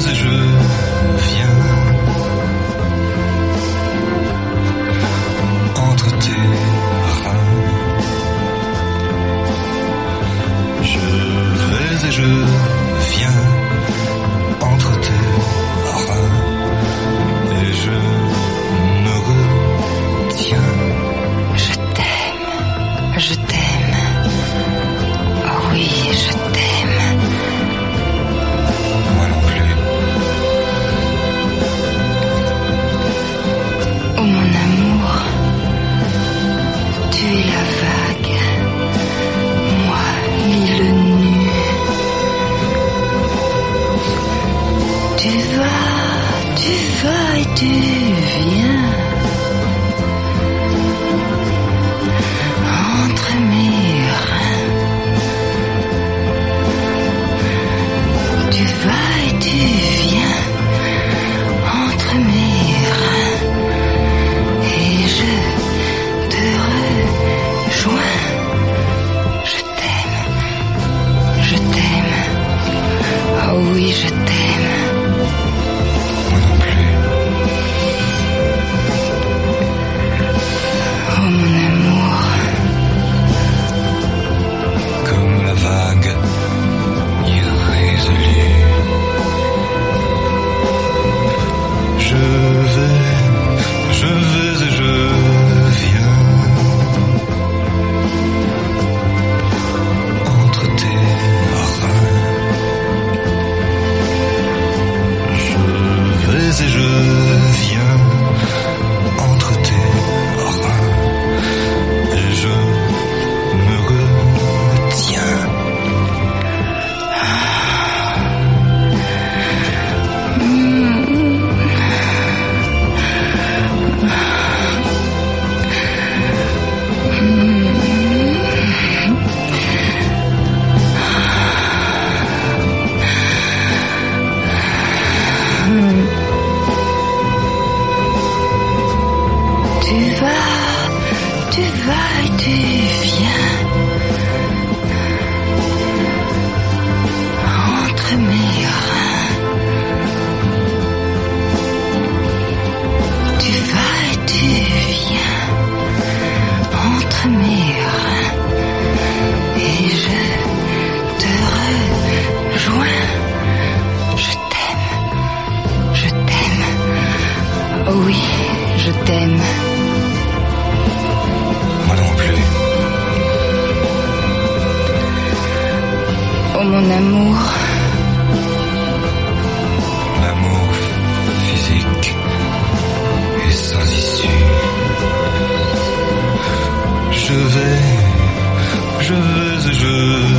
vais et je viens entre tes reins. Je vais et je viens entre tes reins et je me retiens. Je t'aime, oh oui, je t'aime. Moi non plus. Oh mon amour, tu es la vague, moi l'île nue. Tu vas et tu viens entre mes reins. Tu vas et tu viens entre mes reins et je te rejoins. Je t'aime, oh oui je t'aime. Moi non plus. Oh mon amour, Comme la vague irrésolue, je vais et je viens entre tes reins. Je vais et je viens entre tes reins et je me retiens. Tu vas et tu viens entre mes reins. Tu vas et tu viens entre mes reins et je te rejoins. Je t'aime, oh oui, je t'aime. Moi non plus. Oh mon amour, L'amour physique est sans issue. Je vais et je